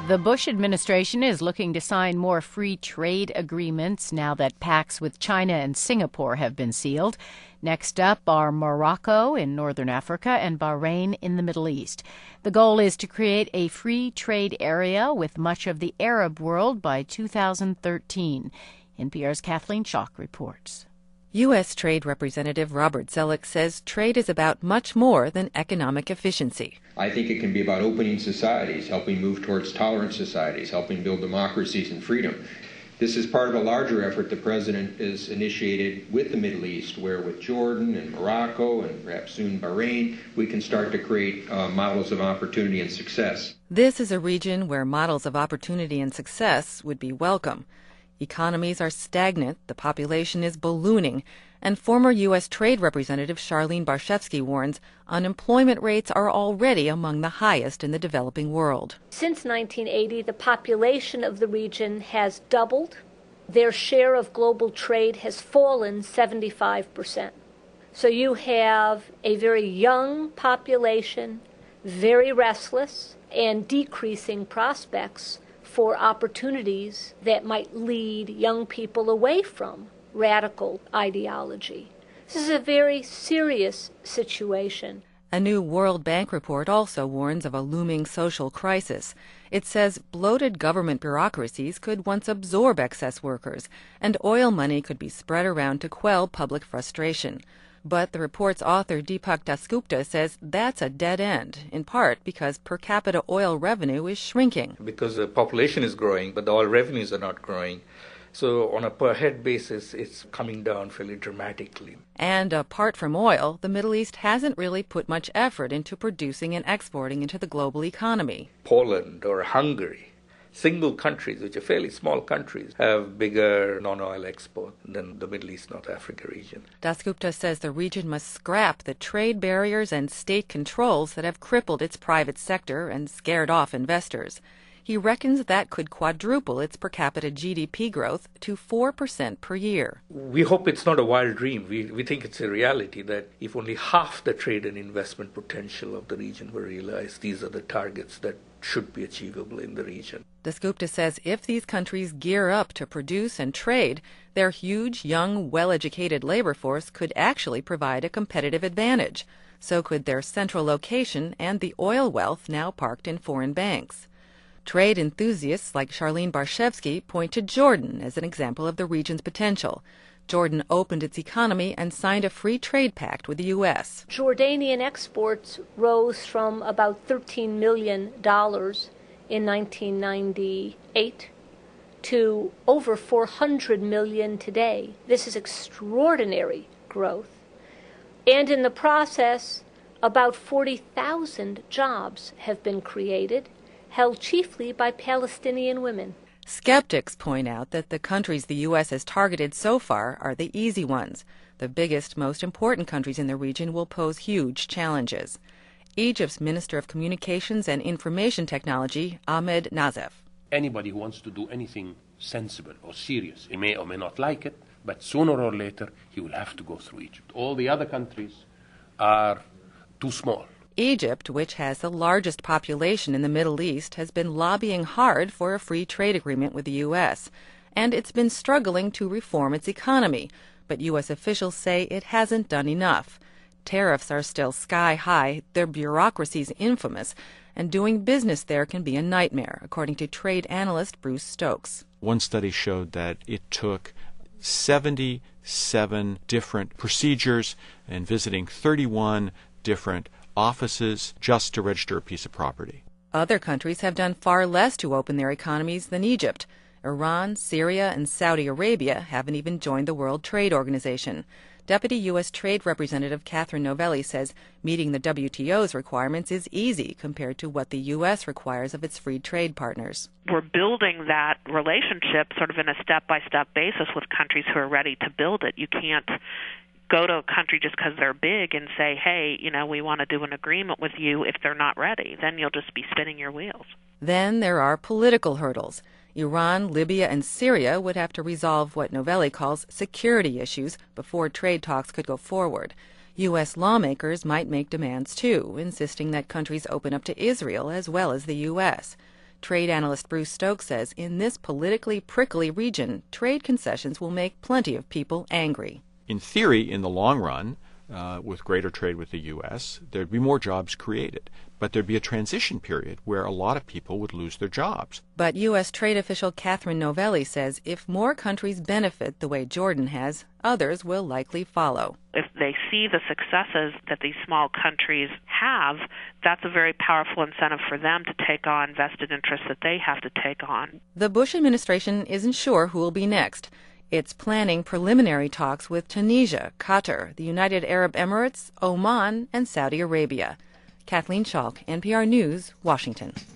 The Bush administration is looking to sign more free trade agreements now that pacts with China and Singapore have been sealed. Next up are Morocco in northern Africa and Bahrain in the Middle East. The goal is to create a free trade area with much of the Arab world by 2013. NPR's Kathleen Schock reports. U.S. Trade Representative Robert Zoellick says trade is about much more than economic efficiency. I think it can be about opening societies, helping move towards tolerant societies, helping build democracies and freedom. This is part of a larger effort the President has initiated with the Middle East, where with Jordan and Morocco and perhaps soon Bahrain, we can start to create models of opportunity and success. This is a region where models of opportunity and success would be welcome. Economies are stagnant, the population is ballooning, and former U.S. Trade Representative Charlene Barshefsky warns unemployment rates are already among the highest in the developing world. Since 1980, the population of the region has doubled. Their share of global trade has fallen 75%. So you have a very young population, very restless, and decreasing prospects for opportunities that might lead young people away from radical ideology. This is a very serious situation. A new World Bank report also warns of a looming social crisis. It says bloated government bureaucracies could once absorb excess workers, and oil money could be spread around to quell public frustration. But the report's author Deepak Dasgupta says that's a dead end, in part because per capita oil revenue is shrinking. Because the population is growing, but the oil revenues are not growing. So on a per-head basis, it's coming down fairly dramatically. And apart from oil, the Middle East hasn't really put much effort into producing and exporting into the global economy. Poland or Hungary, single countries, which are fairly small countries, have bigger non-oil export than the Middle East, North Africa region. Dasgupta says the region must scrap the trade barriers and state controls that have crippled its private sector and scared off investors. He reckons that could quadruple its per capita GDP growth to 4% per year. We hope it's not a wild dream. We think it's a reality that if only half the trade and investment potential of the region were realized, these are the targets that should be achievable in the region. Dasgupta says if these countries gear up to produce and trade, their huge, young, well-educated labor force could actually provide a competitive advantage. So could their central location and the oil wealth now parked in foreign banks. Trade enthusiasts like Charlene Barshefsky point to Jordan as an example of the region's potential. Jordan opened its economy and signed a free trade pact with the U.S. Jordanian exports rose from about $13 million in 1998 to over $400 million today. This is extraordinary growth. And in the process, about 40,000 jobs have been created, held chiefly by Palestinian women. Skeptics point out that the countries the U.S. has targeted so far are the easy ones. The biggest, most important countries in the region will pose huge challenges. Egypt's Minister of Communications and Information Technology, Ahmed Nazef. Anybody who wants to do anything sensible or serious, he may or may not like it, but sooner or later he will have to go through Egypt. All the other countries are too small. Egypt, which has the largest population in the Middle East, has been lobbying hard for a free trade agreement with the U.S., and it's been struggling to reform its economy, but U.S. officials say it hasn't done enough. Tariffs are still sky high, their bureaucracy's infamous, and doing business there can be a nightmare, according to trade analyst Bruce Stokes. One study showed that it took 77 different procedures and visiting 31 different offices just to register a piece of property. Other countries have done far less to open their economies than Egypt. Iran, Syria, and Saudi Arabia haven't even joined the World Trade Organization. Deputy U.S. Trade Representative Catherine Novelli says meeting the WTO's requirements is easy compared to what the U.S. requires of its free trade partners. We're building that relationship sort of in a step-by-step basis with countries who are ready to build it. You can't go to a country just because they're big and say, hey, we want to do an agreement with you if they're not ready. Then you'll just be spinning your wheels. Then there are political hurdles. Iran, Libya, and Syria would have to resolve what Novelli calls security issues before trade talks could go forward. U.S. lawmakers might make demands too, insisting that countries open up to Israel as well as the U.S. Trade analyst Bruce Stokes says in this politically prickly region, trade concessions will make plenty of people angry. In theory, in the long run, with greater trade with the U.S., there'd be more jobs created. But there'd be a transition period where a lot of people would lose their jobs. But U.S. trade official Catherine Novelli says if more countries benefit the way Jordan has, others will likely follow. If they see the successes that these small countries have, that's a very powerful incentive for them to take on vested interests that they have to take on. The Bush administration isn't sure who will be next. It's planning preliminary talks with Tunisia, Qatar, the United Arab Emirates, Oman, and Saudi Arabia. Kathleen Schalk, NPR News, Washington.